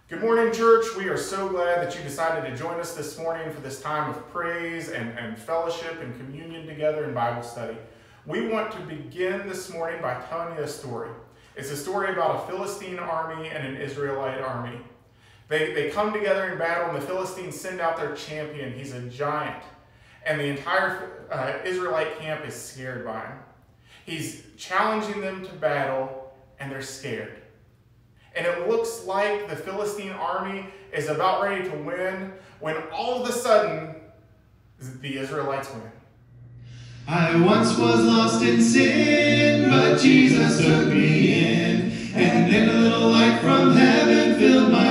Good morning, church. We are so glad that you decided to join us this morning for this time of praise and fellowship and communion together in Bible study. We want to begin this morning by telling you a story. It's a story about a Philistine army and an Israelite army. They come together in battle, and the Philistines send out their champion. He's a giant, and the entire Israelite camp is scared by him. He's challenging them to battle, and they're scared. And it looks like the Philistine army is about ready to win when all of a sudden the Israelites win. I once was lost in sin, but Jesus took me in, and then a little light from heaven filled my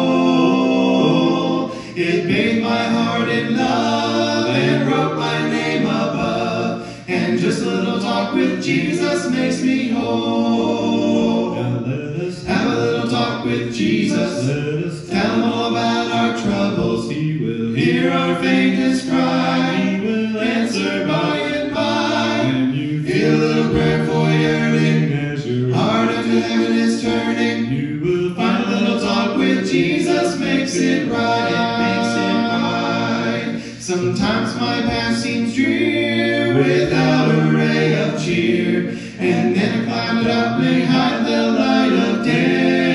soul. It bathed my heart in love and wrote my name above, and just a little talk with Jesus makes me whole. Have a little talk with Jesus. Tell him all about our troubles. He will hear our faintest cry. He will answer by and by. When you feel a little prayer for yearning, as your heart unto heaven is turning, you will find a little talk with Jesus makes it right. It makes it right. Sometimes my past seems drear without a ray of cheer, and then a cloud up may hide the light of day.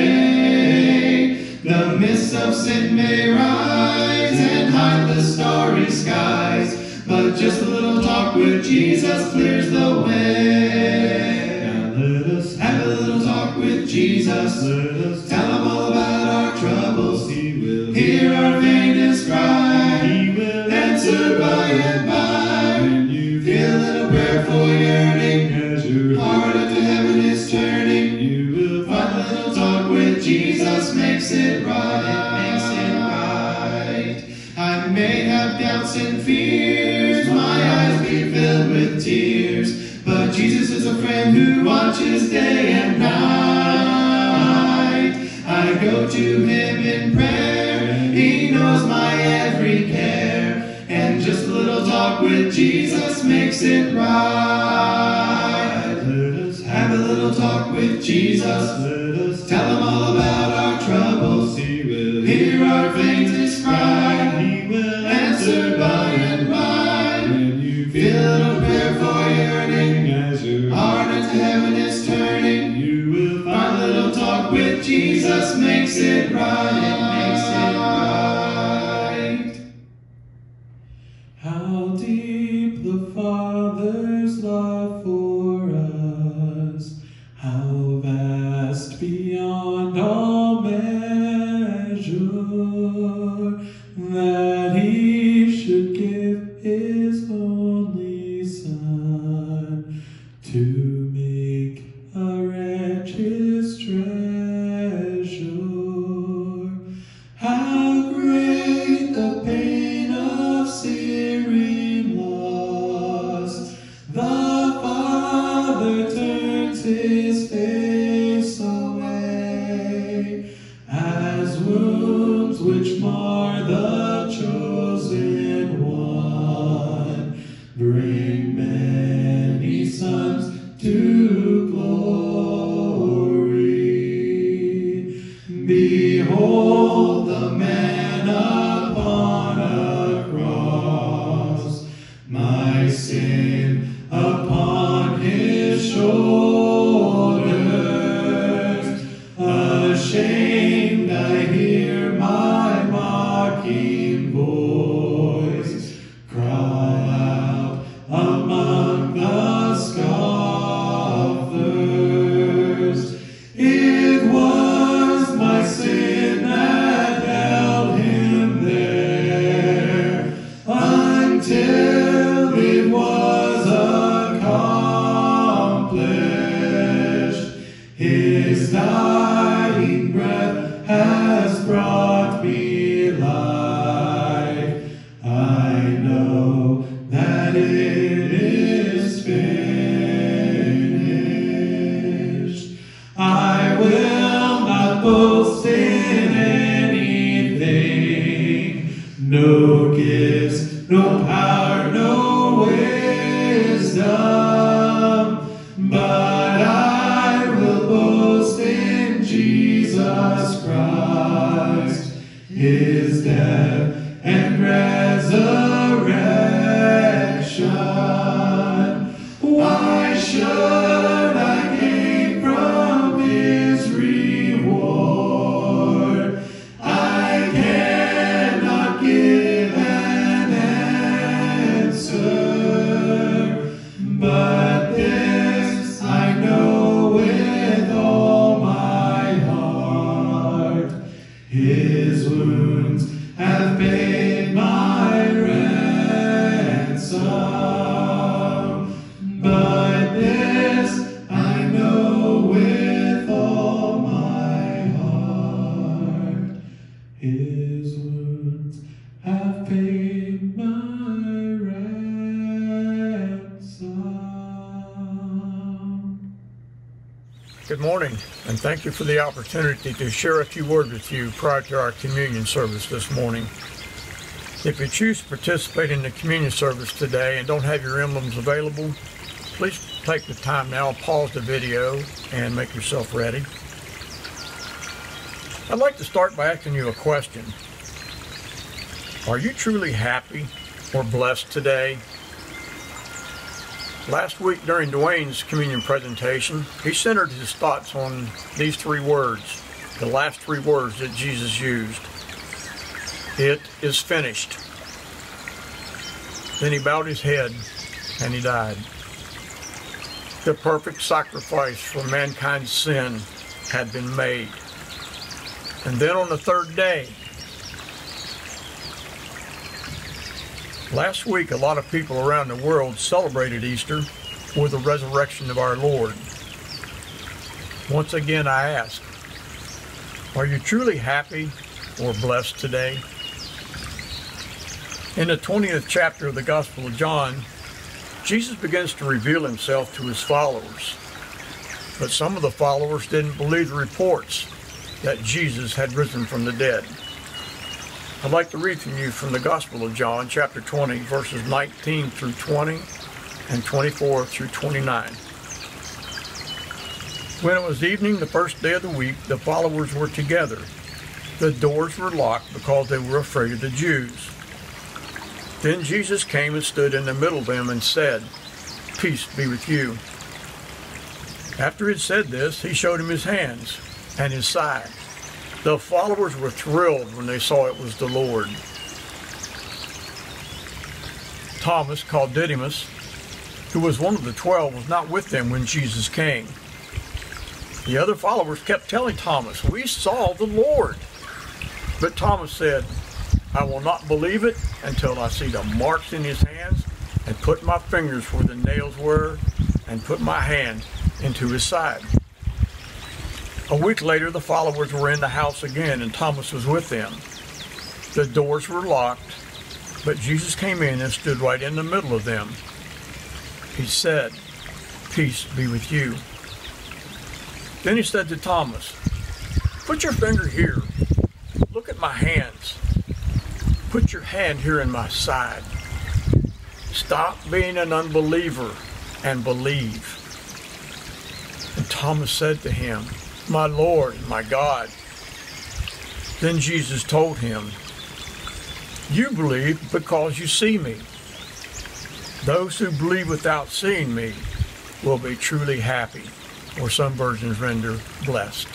The mists of sin may rise and hide the starry skies, but just a little talk with Jesus clears the way. Now let us have a little talk with Jesus. Let us tell him all about our troubles. He will hear our faintest cry. He will answer by and by. When you feel a little prayer for yearning, as your heart unto heaven is turning, you will find a little talk with Jesus makes it right. It makes it right. I may have doubts and fears, my eyes be filled with tears, but Jesus is a friend who watches day and night. I go to him in prayer, he knows my every care, and just a little talk with Jesus makes it right. Let us have a little talk with Jesus. Let us tell him all about our troubles. He will hear our faintest cry. He will answer by and by. When you feel a little prayer for yearning, as your heart unto heaven is turning, you will find a little talk with Jesus makes it right. It makes it right. How deep the Father's love for us, how vast beyond all measure, that he should give his only Son to make a wretch his treasure. How great the pain of searing loss, the Father turns his face away, as wounds which mar the chosen one bring many sons to glory. Behold the man upon a cross, my sin upon his shoulders. Ashamed I hear my mocking voice cry out among the scoffers. It was my sin that held him there until it was accomplished. His dying breath has brought me life. I know that it is finished. I will not boast in anything, no gifts, no power, no wisdom, but I will boast in Jesus Christ. his death and resurrection. Why should I gain from his reward? I cannot give an answer, but this I know with all my heart. His wounds have paid my ransom, but this I know with all my heart. His wounds have paid my ransom. Good morning, and thank you for the opportunity to share a few words with you prior to our communion service this morning. If you choose to participate in the communion service today and don't have your emblems available, please take the time now, pause the video, and make yourself ready. I'd like to start by asking you a question. Are you truly happy or blessed today? Last week during Dwayne's communion presentation, he centered his thoughts on these three words, the last three words that Jesus used. It is finished. Then he bowed his head and he died. The perfect sacrifice for mankind's sin had been made. And then on the third day, last week a lot of people around the world celebrated Easter with the resurrection of our Lord. Once again I ask, are you truly happy or blessed today? In the 20th chapter of the Gospel of John, Jesus begins to reveal himself to his followers. But some of the followers didn't believe the reports that Jesus had risen from the dead. I'd like to read from you from the Gospel of John, chapter 20, verses 19 through 20 and 24 through 29. When it was evening, the first day of the week, the followers were together. The doors were locked because they were afraid of the Jews. Then Jesus came and stood in the middle of them and said, "Peace be with you." After he had said this, he showed him his hands and his side. The followers were thrilled when they saw it was the Lord. Thomas, called Didymus, who was one of the 12, was not with them when Jesus came. The other followers kept telling Thomas, "We saw the Lord." But Thomas said, "I will not believe it until I see the marks in his hands and put my fingers where the nails were and put my hand into his side." A week later, the followers were in the house again, and Thomas was with them. The doors were locked, but Jesus came in and stood right in the middle of them. He said, "Peace be with you." Then he said to Thomas, "Put your finger here. Look at my hands. Put your hand here in my side. Stop being an unbeliever and believe." And Thomas said to him, "My Lord and my God." Then Jesus told him, "You believe because you see me. Those who believe without seeing me will be truly happy," or some versions render blessed.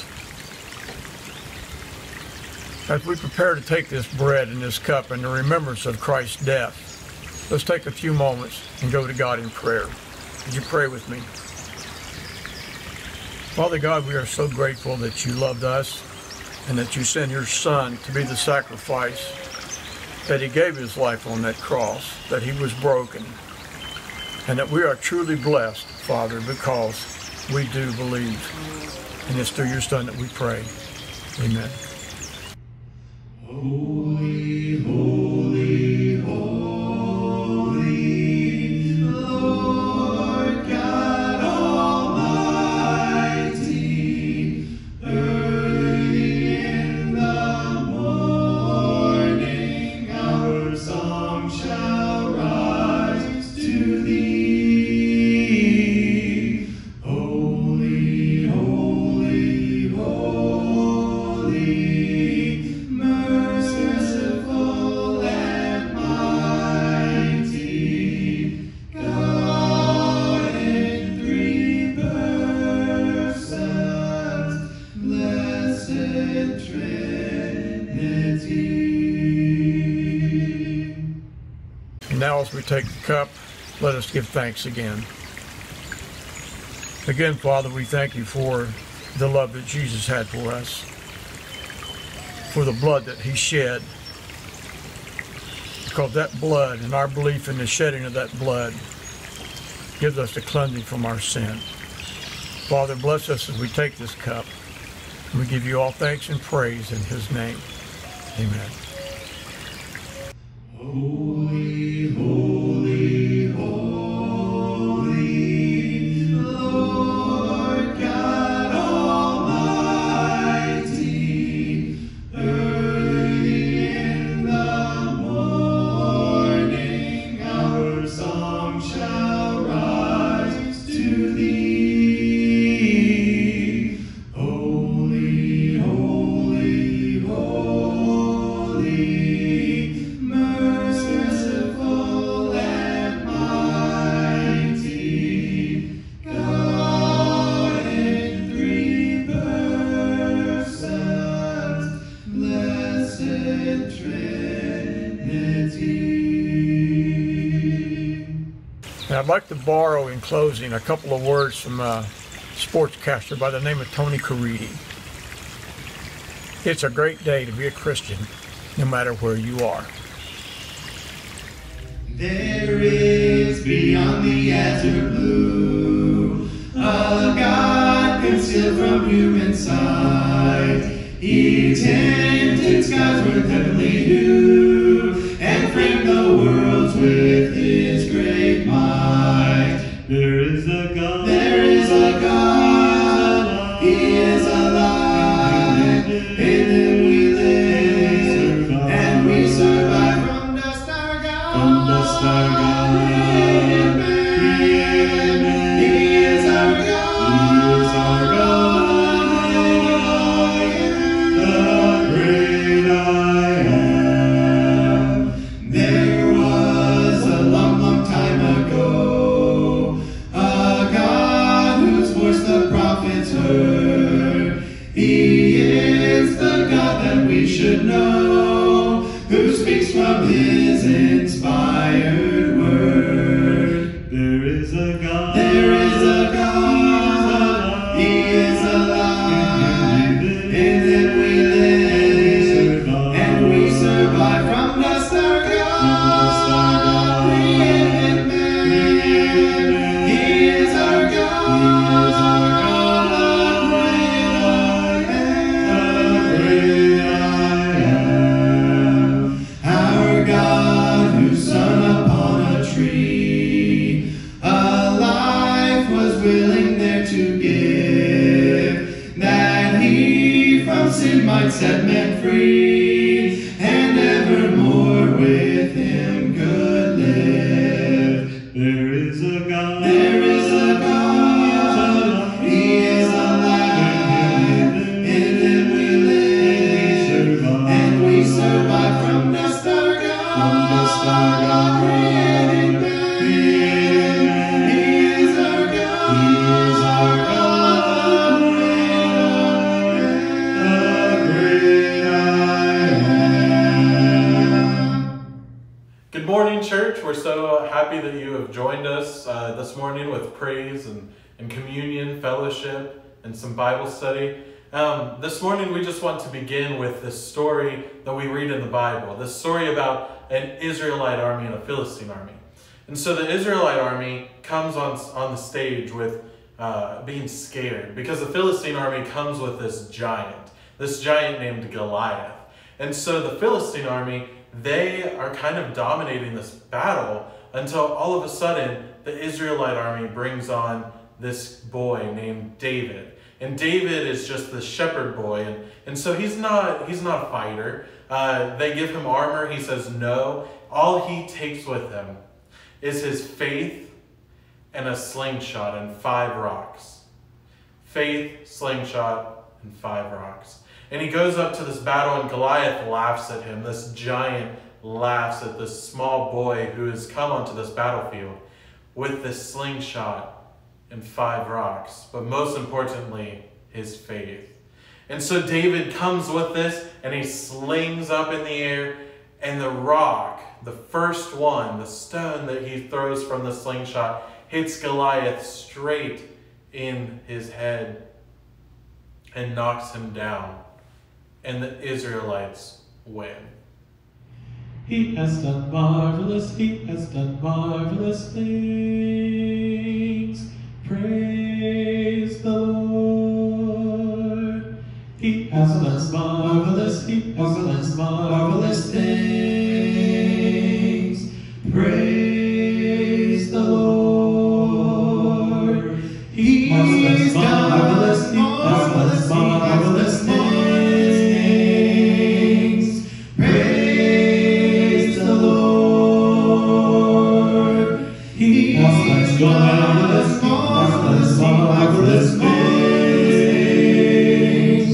As we prepare to take this bread and this cup in the remembrance of Christ's death, let's take a few moments and go to God in prayer. Would you pray with me? Father God, we are so grateful that you loved us and that you sent your Son to be the sacrifice, that he gave his life on that cross, that he was broken, and that we are truly blessed, Father, because we do believe. And it's through your Son that we pray. Amen. Holy, holy, holy, Lord God Almighty, early in the morning our song shall rise to thee. Holy, holy, holy, mercy. now as we take the cup, let us give thanks again. Again, Father, we thank you for the love that Jesus had for us, for the blood that he shed, because that blood and our belief in the shedding of that blood gives us the cleansing from our sin. Father, bless us as we take this cup. And we give you all thanks and praise in his name. Amen. Holy, holy, holy, Lord God Almighty, early in the morning our song shall rise to thee. Holy, holy, holy, merciful and mighty, God in three persons, blessed Trinity. And I'd like to borrow in closing a couple of words from a sportscaster by the name of Tony Caridi. It's a great day to be a Christian, no matter where you are. There is beyond the azure blue a God concealed from human sight. He tinted skies with heavenly hue and framed the worlds with his great might. There is a God. There is a God. He is alive. In him we live and we survive. From dust our God. From dust our God. He is our God. He is our God. The great I am. There was a long, long time ago a God whose voice the prophets heard. He is the God that we should know, who speaks from his inspired word. There is a God. There is a God. He is alive. In him we live and we survive. From dust our God. Created man. He is our God. He is our God. The great I am. Our God, whose Son upon a tree alive was willing there to give, that he from sin might set men free, and evermore with him could live. There is a God. There is a God. He is alive. In him we live and we survive. From dust our God. From dust our God. Created man. He is our God. He is our God. The great I am. Good morning, church. We're so happy that you have joined us this morning with praise and communion, fellowship, and some Bible study. This morning, we just want to begin with this story that we read in the Bible, this story about an Israelite army and a Philistine army. And so the Israelite army comes on the stage with being scared, because the Philistine army comes with this giant named Goliath. And so the Philistine army, they are kind of dominating this battle until all of a sudden the Israelite army brings on this boy named David. And David is just the shepherd boy, and so he's not a fighter. They give him armor. He says no. All he takes with him is his faith and a slingshot and 5 rocks. Faith, slingshot, and 5 rocks. And he goes up to this battle, and Goliath laughs at him. This giant laughs at this small boy who has come onto this battlefield with this slingshot and 5 rocks, but most importantly, his faith. And so David comes with this, and he slings up in the air, And the rock, the first one, the stone that he throws from the slingshot, hits Goliath straight in his head and knocks him down. And the Israelites win. He has done marvelous things. Praise the Lord. He has done marvelous things. Praise the Lord. He's done marvelous things. Praise the Lord. He has done marvelous things.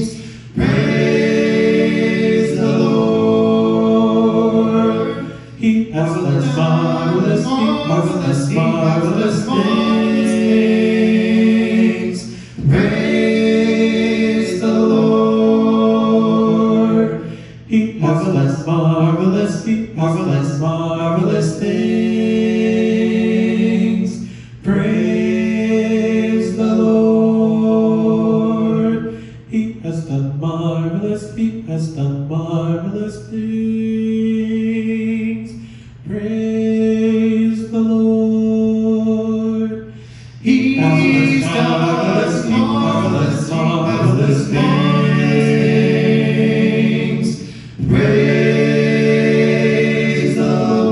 Praise the Lord. He has done marvelous things. Praise the Lord. He has done marvelous things. Praise the Lord. He has done marvelous things. Praise the Lord. He's done marvelous things. Praise the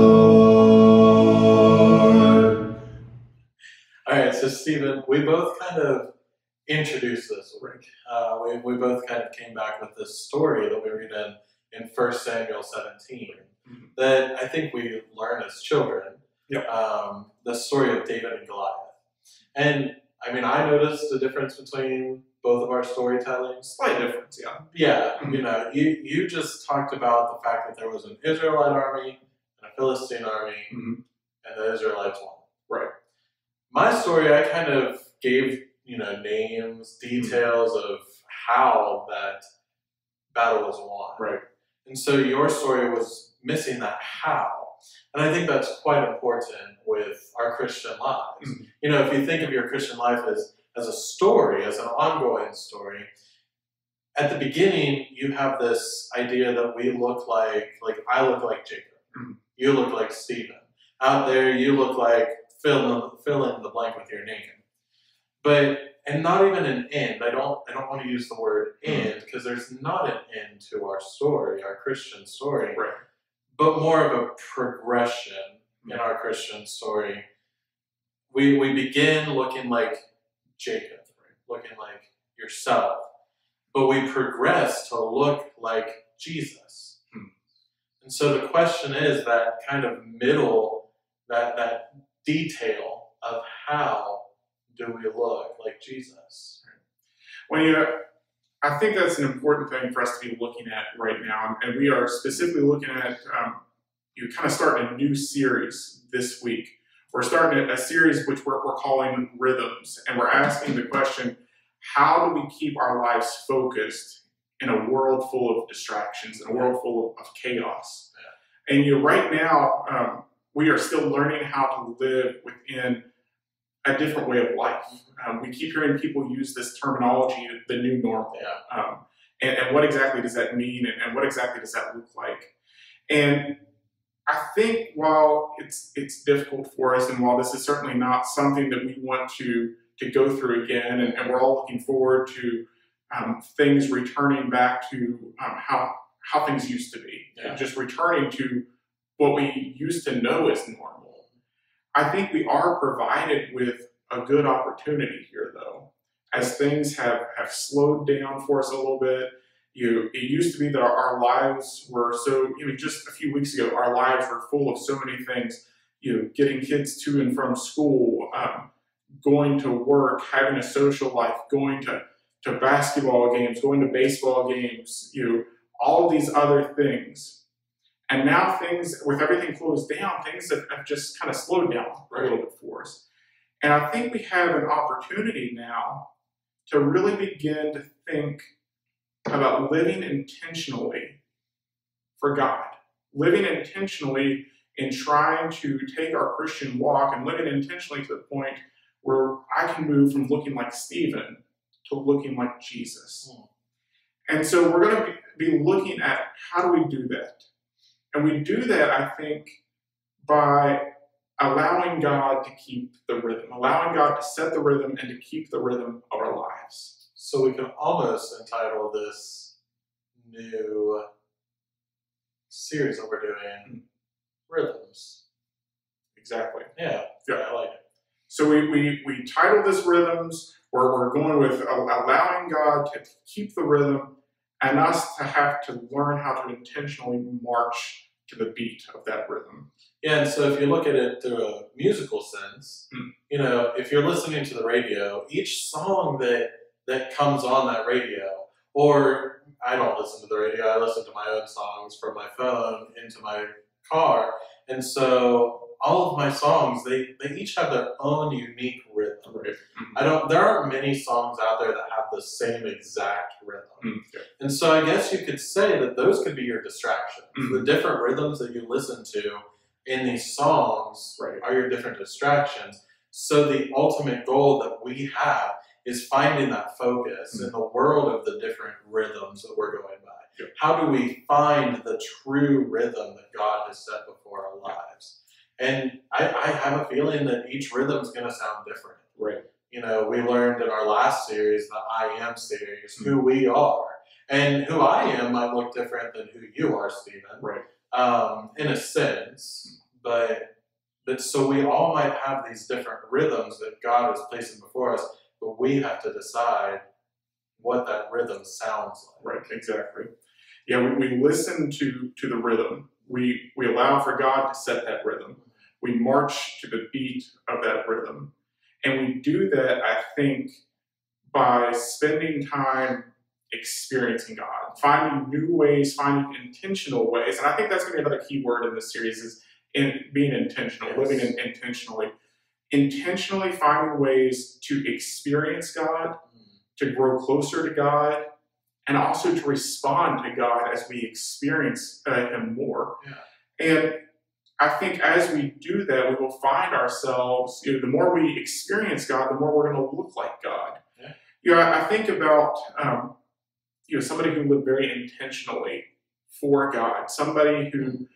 Lord. All right, so Stephen, we both kind of introduced this week. We both kind of came back with this story that we read in 1 Samuel 17 that I think we learn as children. Yep. The story of David and Goliath. And I mean, I noticed a difference between both of our storytellings. Slight difference, yeah. Yeah, you know, you just talked about the fact that there was an Israelite army and a Philistine army, and the Israelites won. Right. My story, I kind of gave, names, details of how that battle was won. Right. And so your story was missing that how. And I think that's quite important with our Christian lives. You know, if you think of your Christian life as a story, as an ongoing story, at the beginning, you have this idea that we look like I look like Jacob. You look like Stephen. Out there, you look like fill in the blank with your name. And not even an end. I don't want to use the word end because there's not an end to our story, our Christian story. Right. But more of a progression in our Christian story. We begin looking like Jacob, right? Looking like yourself. But we progress to look like Jesus. And so the question is that kind of middle, that detail of how do we look like Jesus? I think that's an important thing for us to be looking at right now, and we are specifically looking at kind of starting a new series this week. We're starting a series which we're calling Rhythms, and we're asking the question, how do we keep our lives focused in a world full of distractions, in a world full of chaos? And right now, we are still learning how to live within a different way of life. We keep hearing people use this terminology, the new normal. And what exactly does that mean, and what exactly does that look like? And I think while it's difficult for us, and while this is certainly not something that we want to go through again, and we're all looking forward to things returning back to how things used to be, just returning to what we used to know as normal. I think we are provided with a good opportunity here, though, as things have slowed down for us a little bit. It used to be that our lives were so, just a few weeks ago, our lives were full of so many things, getting kids to and from school, going to work, having a social life, going to basketball games, going to baseball games, all of these other things. And now things, with everything closed down, things have just kind of slowed down a little bit for us. And I think we have an opportunity now to really begin to think about living intentionally for God, living intentionally in trying to take our Christian walk and living intentionally to the point where I can move from looking like Stephen to looking like Jesus. And so we're going to be looking at how do we do that? And we do that, I think, by allowing God to keep the rhythm, allowing God to set the rhythm and to keep the rhythm of our lives. So we can almost entitle this new series that we're doing Rhythms. Exactly. Yeah, I like it. So we title this Rhythms, where we're going with allowing God to keep the rhythm and us to have to learn how to intentionally march to the beat of that rhythm. Yeah, and so if you look at it through a musical sense, you know, if you're listening to the radio, each song that comes on that radio, or I don't listen to the radio, I listen to my own songs from my phone into my car, and so all of my songs, they each have their own unique rhythm. Right. There aren't many songs out there that have the same exact rhythm. And so I guess you could say that those could be your distractions. The different rhythms that you listen to in these songs are your different distractions. So the ultimate goal that we have is finding that focus in the world of the different rhythms that we're going by. How do we find the true rhythm that God has set before our lives? And I have a feeling that each rhythm is going to sound different. Right. You know, we learned in our last series, the I Am series, who we are. And who I am might look different than who you are, Stephen. Right. In a sense. But so we all might have these different rhythms that God is placing before us, but we have to decide what that rhythm sounds like. Right, exactly. Yeah, we listen to the rhythm. We allow for God to set that rhythm. We march to the beat of that rhythm. And we do that, I think, by spending time experiencing God, finding new ways, finding intentional ways. And I think that's going to be another key word in this series is being intentional, living intentionally. Intentionally finding ways to experience God, to grow closer to God, and also to respond to God as we experience Him more. And I think as we do that, we will find ourselves, the more we experience God, the more we're going to look like God. I think about, somebody who lived very intentionally for God, somebody who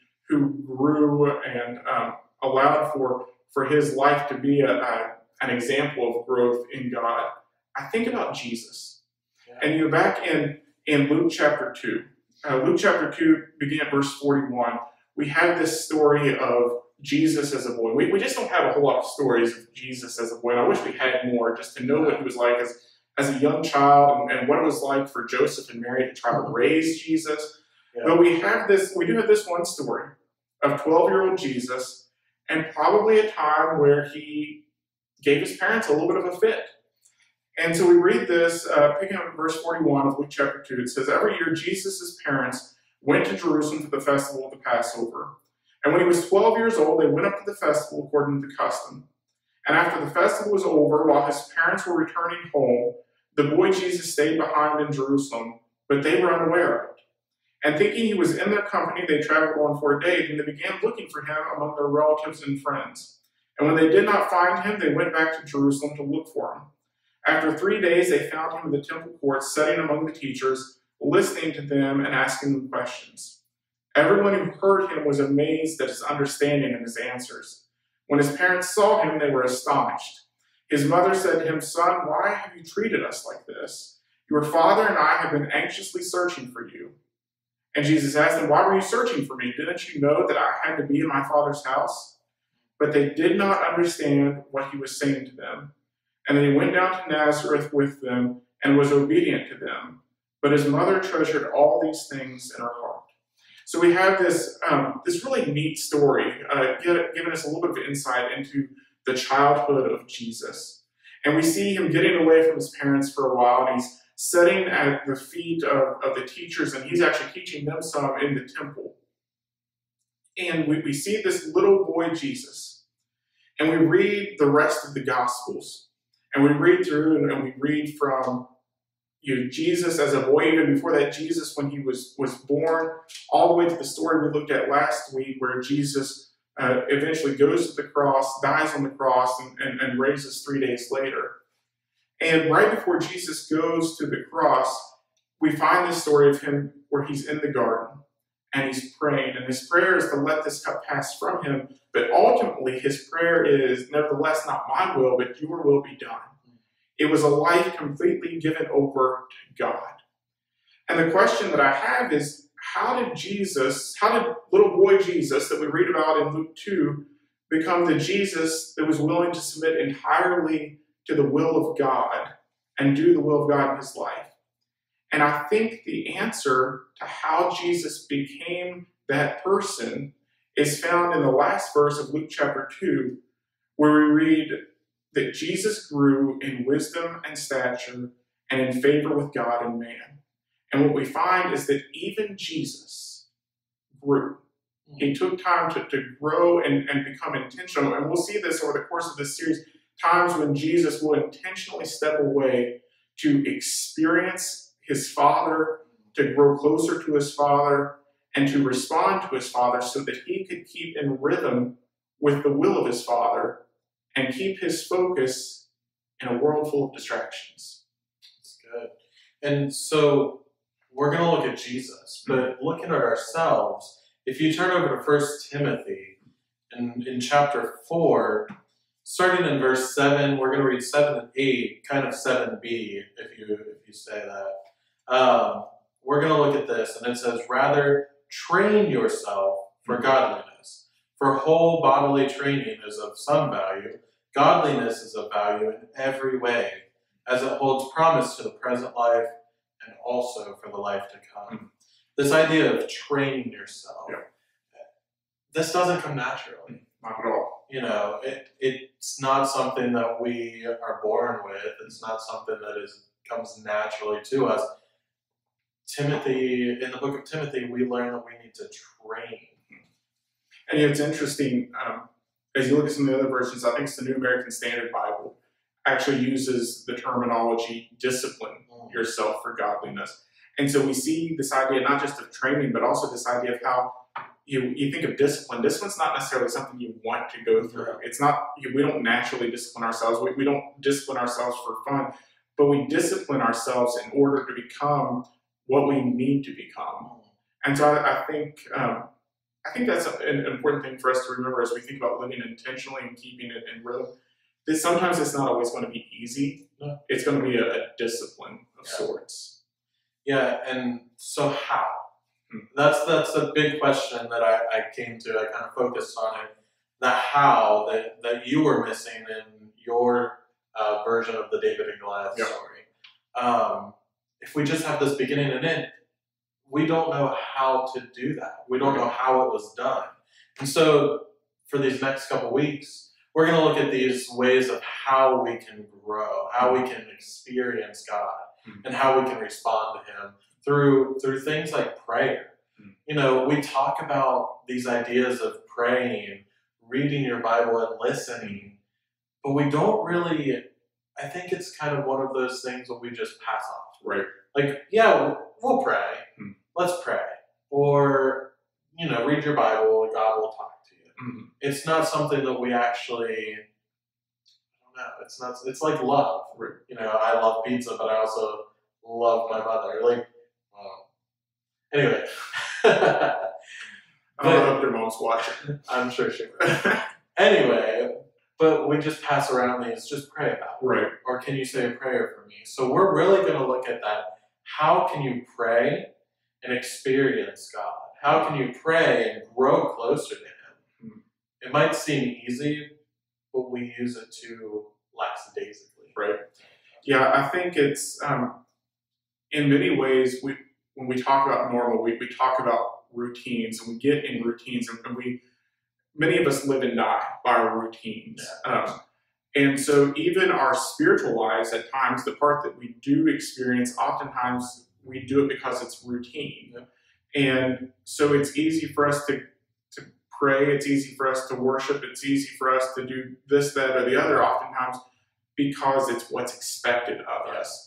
grew and allowed for his life to be an example of growth in God. I think about Jesus. And back in Luke chapter 2, Luke chapter 2, beginning at verse 41, we have this story of Jesus as a boy. We just don't have a whole lot of stories of Jesus as a boy. And I wish we had more just to know what he was like as a young child and what it was like for Joseph and Mary to try to raise Jesus. But we do have this one story of 12-year-old Jesus, and probably a time where he gave his parents a little bit of a fit. And so we read this, picking up in verse 41 of Luke chapter 2. It says, every year Jesus' parents went to Jerusalem for the festival of the Passover. And when he was 12 years old, they went up to the festival according to the custom. And after the festival was over, while his parents were returning home, the boy Jesus stayed behind in Jerusalem, but they were unaware of it. And thinking he was in their company, they traveled on for a day, and they began looking for him among their relatives and friends. And when they did not find him, they went back to Jerusalem to look for him. After 3 days, they found him in the temple courts, sitting among the teachers, listening to them and asking them questions. Everyone who heard him was amazed at his understanding and his answers. When his parents saw him, they were astonished. His mother said to him, son, why have you treated us like this? Your father and I have been anxiously searching for you. And Jesus asked them, why were you searching for me? Didn't you know that I had to be in my Father's house? But they did not understand what he was saying to them. And then he went down to Nazareth with them and was obedient to them. But his mother treasured all these things in her heart. So we have this really neat story, giving us a little bit of insight into the childhood of Jesus. And we see him getting away from his parents for a while, and he's sitting at the feet of the teachers, and he's actually teaching them some in the temple. And we see this little boy Jesus, and we read the rest of the Gospels, and we read through, and we read from Jesus as a boy, even before that, Jesus when he was born, all the way to the story we looked at last week where Jesus eventually goes to the cross, dies on the cross, and raises 3 days later. And right before Jesus goes to the cross, we find this story of him where he's in the garden and he's praying. And his prayer is to let this cup pass from him. But ultimately, his prayer is, nevertheless, not my will, but your will be done. It was a life completely given over to God. And the question that I have is, how did little boy Jesus that we read about in Luke 2 become the Jesus that was willing to submit entirely to the will of God and do the will of God in his life? And I think the answer to how Jesus became that person is found in the last verse of Luke chapter 2, where we read that Jesus grew in wisdom and stature and in favor with God and man. And what we find is that even Jesus grew. He took time to grow and become intentional. And we'll see this over the course of this series, times when Jesus will intentionally step away to experience his Father, to grow closer to his Father, and to respond to his Father so that he could keep in rhythm with the will of his Father and keep his focus in a world full of distractions. That's good. And so we're going to look at Jesus, but looking at ourselves, if you turn over to 1 Timothy in chapter 4, starting in verse 7, we're going to read 7 and 8, kind of 7b, if you say that. We're going to look at this, and it says, "Rather, train yourself for godliness. For whole bodily training is of some value. Godliness is of value in every way, as it holds promise to the present life and also for the life to come." This idea of training yourself, this doesn't come naturally. Not at all. You know, it's not something that we are born with. It's not something that comes naturally to us. Timothy, in the book of Timothy, we learn that we need to train. And it's interesting, as you look at some of the other versions, I think it's the New American Standard Bible, actually uses the terminology discipline yourself for godliness. And so we see this idea not just of training, but also this idea of how you think of discipline. Discipline's not necessarily something you want to go through. It's not, we don't naturally discipline ourselves. We don't discipline ourselves for fun, but we discipline ourselves in order to become what we need to become. And so I think that's an important thing for us to remember as we think about living intentionally and keeping it in rhythm. Sometimes it's not always going to be easy. It's going to be a discipline of sorts. Yeah, and so how? That's a big question that I came to. I kind of focused on it. The how that you were missing in your version of the David and Goliath story. If we just have this beginning and end, we don't know how to do that. We don't know how it was done. And so for these next couple weeks, we're going to look at these ways of how we can grow, how we can experience God, and how we can respond to him through things like prayer. You know, we talk about these ideas of praying, reading your Bible, and listening, but we don't really, I think it's kind of one of those things that we just pass off. Right. Like, yeah, we'll pray. Let's pray. Or, you know, read your Bible and God will talk to you. It's not something that we actually, I don't know, it's like love. You know, I love pizza, but I also love my mother. Like, anyway. I don't know if your mom's watching. I'm sure she will. Anyway, but we just pass around these, just pray about it. Right. Or can you say a prayer for me? So we're really going to look at that. How can you pray and experience God? How can you pray and grow closer to him? It might seem easy, but we use it too lackadaisically. Right. Yeah, I think it's, in many ways, when we talk about normal, we talk about routines, and we get in routines, and many of us live and die by our routines. And so even our spiritual lives, at times, the part that we do experience, oftentimes we do it because it's routine. And so it's easy for us to pray, it's easy for us to worship, it's easy for us to do this, that, or the other, oftentimes, because it's what's expected of us.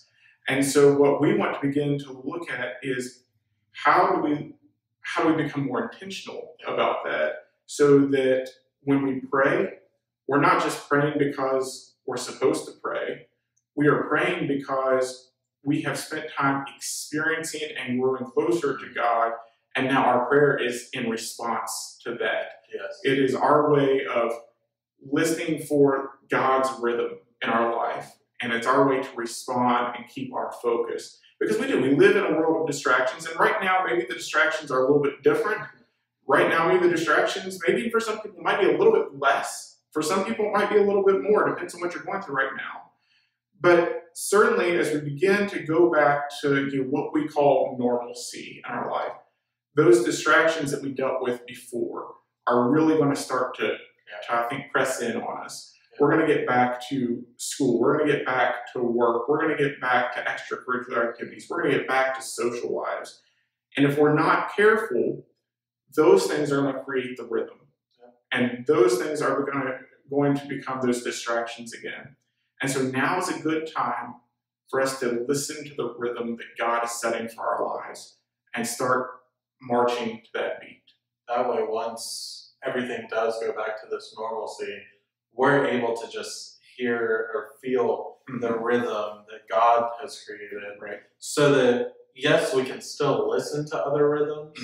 And so what we want to begin to look at is how do we become more intentional about that, so that when we pray, we're not just praying because we're supposed to pray. We are praying because we have spent time experiencing and growing closer to God, and now our prayer is in response to that. Yes. It is our way of listening for God's rhythm in our life, and it's our way to respond and keep our focus. Because we live in a world of distractions, and right now maybe the distractions are a little bit different. Right now maybe the distractions, maybe for some people might be a little bit less. For some people it might be a little bit more, depends on what you're going through right now. But certainly as we begin to go back to what we call normalcy in our life, those distractions that we dealt with before are really going to start to I think, press in on us. We're going to get back to school. We're going to get back to work. We're going to get back to extracurricular activities. We're going to get back to social lives. And if we're not careful, those things are going to create the rhythm. And those things are going to become those distractions again. And so now is a good time for us to listen to the rhythm that God is setting for our lives and start marching to that beat. That way, once everything does go back to this normalcy, we're able to just hear or feel the rhythm that God has created. Right. So that, yes, we can still listen to other rhythms,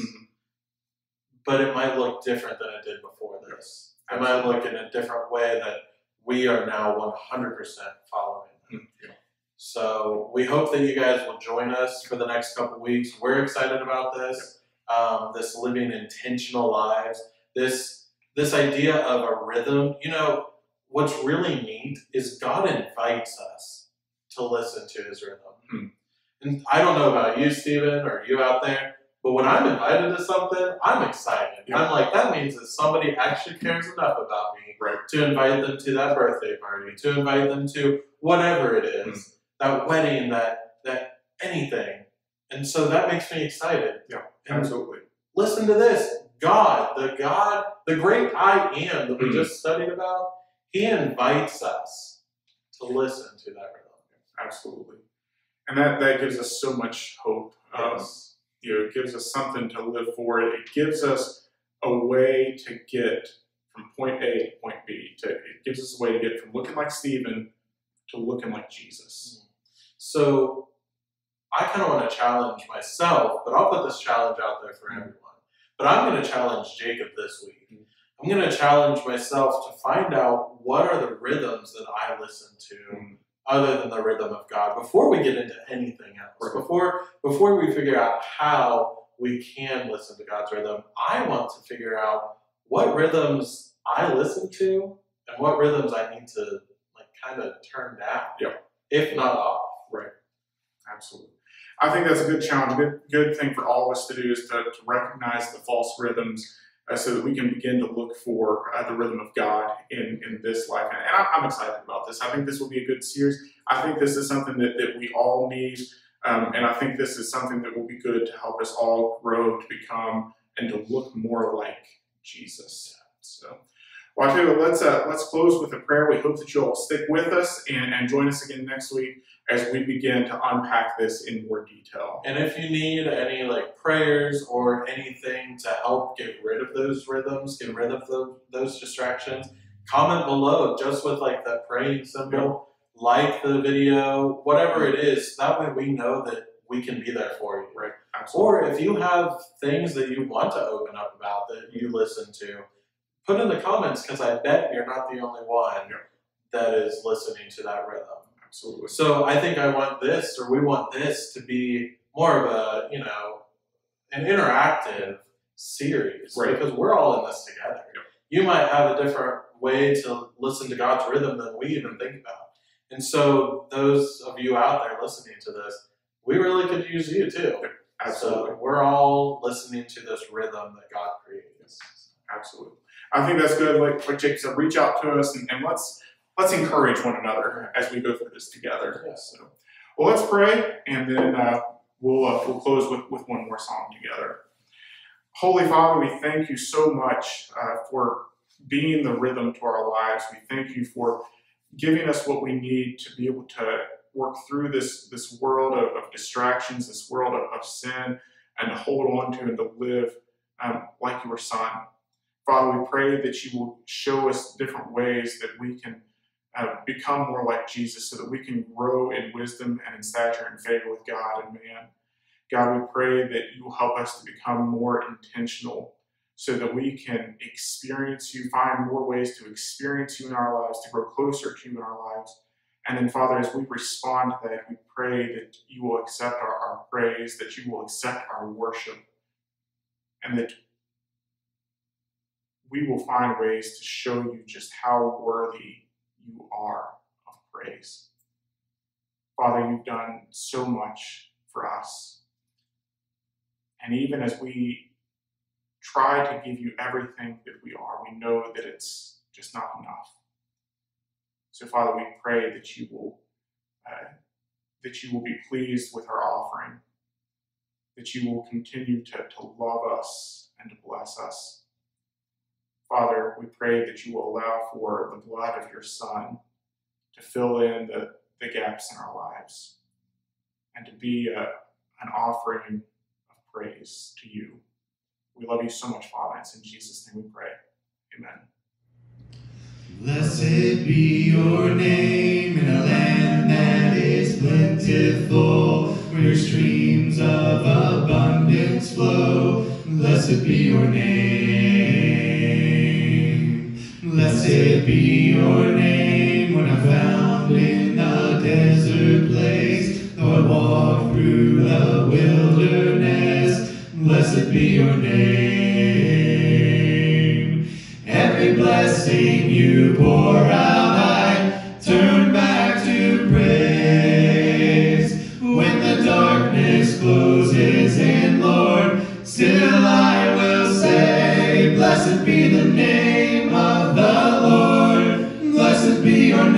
but it might look different than it did before this. It might look in a different way that we are now 100% following them. So we hope that you guys will join us for the next couple weeks. We're excited about this, this living intentional lives, this idea of a rhythm. You know, what's really neat is God invites us to listen to his rhythm. And I don't know about you, Stephen, or you out there, but when I'm invited to something, I'm excited. I'm like, that means that somebody actually cares enough about me to invite them to that birthday party, to invite them to whatever it is, that wedding, that anything. And so that makes me excited. Yeah, and absolutely. Listen to this. God, the great I am that we just studied about, he invites us to listen to that rhythm. Absolutely. And that gives us so much hope. Yes. It gives us something to live for. It gives us a way to get from point A to point B. It gives us a way to get from looking like Stephen to looking like Jesus. So I kind of want to challenge myself, but I'll put this challenge out there for everyone. But I'm going to challenge Jacob this week. I'm going to challenge myself to find out what are the rhythms that I listen to other than the rhythm of God before we get into anything else. Before we figure out how we can listen to God's rhythm, I want to figure out what rhythms I listen to and what rhythms I need to kind of turn down, if not off. Right. Absolutely. I think that's a good challenge. Good thing for all of us to do is to recognize the false rhythms so that we can begin to look for the rhythm of God in this life. And I'm excited about this. I think this will be a good series. I think this is something that we all need. And I think this is something that will be good to help us all grow to become and to look more like Jesus. So, well, I tell you what, let's close with a prayer. We hope that you'll stick with us and join us again next week as we begin to unpack this in more detail. And if you need any prayers or anything to help get rid of those rhythms, get rid of those distractions, comment below just with that praying symbol, like the video, whatever it is. That way we know that we can be there for you. Right. Absolutely. Or if you have things that you want to open up about that you listen to, put in the comments, because I bet you're not the only one that is listening to that rhythm. Absolutely. So I think we want this to be more of a, an interactive series, because we're all in this together. You might have a different way to listen to God's rhythm than we even think about. And so those of you out there listening to this, we really could use you too. Absolutely. So we're all listening to this rhythm that God created. Absolutely. I think that's good. Like Jake said, reach out to us and let's encourage one another as we go through this together. So, well, let's pray, and then we'll close with one more song together. Holy Father, we thank you so much for being the rhythm to our lives. We thank you for giving us what we need to be able to work through this world of distractions, this world of sin, and to hold on to and to live like your Son. Father, we pray that you will show us different ways that we can become more like Jesus so that we can grow in wisdom and in stature and favor with God and man. God, we pray that you will help us to become more intentional so that we can experience you, find more ways to experience you in our lives, to grow closer to you in our lives. And then, Father, as we respond to that, we pray that you will accept our praise, that you will accept our worship, and that we will find ways to show you just how worthy you are of praise. Father, you've done so much for us. And even as we try to give you everything that we are, we know that it's just not enough. So, Father, we pray that you will be pleased with our offering, that you will continue to love us and to bless us. Father, we pray that you will allow for the blood of your Son to fill in the gaps in our lives and to be an offering of praise to you. We love you so much, Father. It's in Jesus' name we pray. Amen. Blessed be your name in a land that is plentiful, where streams of abundance flow. Blessed be your name. Blessed be your name when I'm found in the desert place, though I walk through the wilderness. Blessed be your name. Every blessing you pour out, I turn back to praise. When the darkness closes in, Lord, still I will say, blessed be the name of the Lord. Blessed be your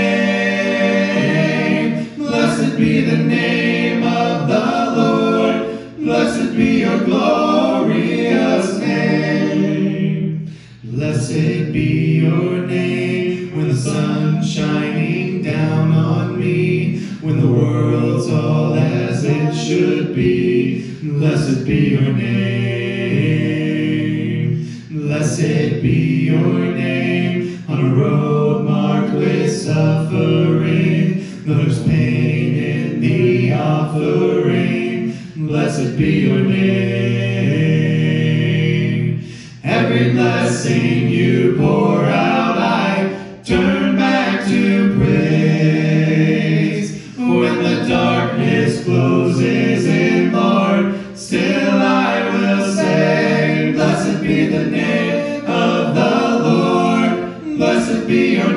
name. Blessed be the name of the Lord. Blessed be your glorious name. Blessed be your name when the sun's shining down on me, when the world's all as it should be. Blessed be your name. Blessed be your name on a road marked with suffering, though there's pain in the offering. Blessed be your name. Every blessing you pour out, I turn back to praise. When the darkness closes in, Lord, still I will say, blessed be the name of the Lord. Blessed be your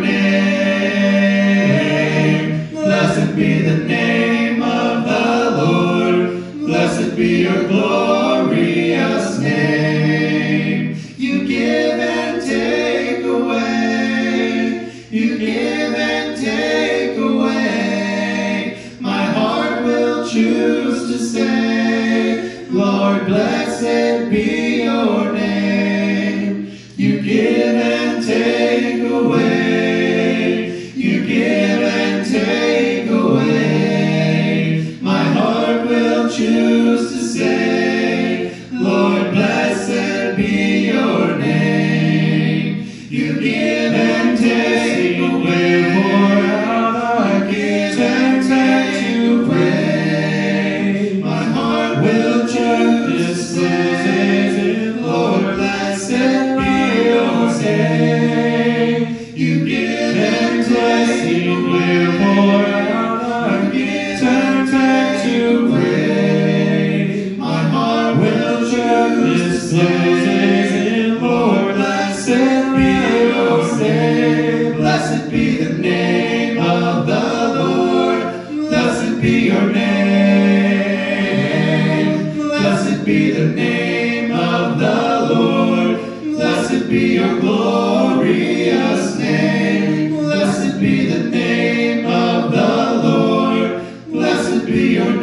name. Blessed be the name of the Lord. Blessed be your glorious name. You give and take away. You give and take away. My heart will choose to say, Lord, blessed be your name. You give and take away. You give and take away. My heart will choose to say, Lord, blessed be your name. You give and take away. Pour out, I give and take to pray. My heart will choose to say, Lord, blessed be your name. You give and take away. Pour out, I give and take to pray. My heart will choose to say, Lord, blessed be your name. Blessed be the name of the Lord. Blessed be your name. Blessed be the name of the Lord. Blessed be your glorious name. Blessed be the name of the Lord. Blessed be your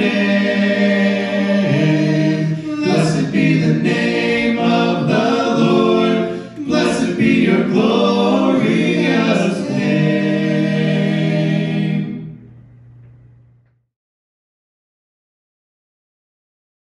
name. Blessed be the name of the Lord. Blessed be your glory.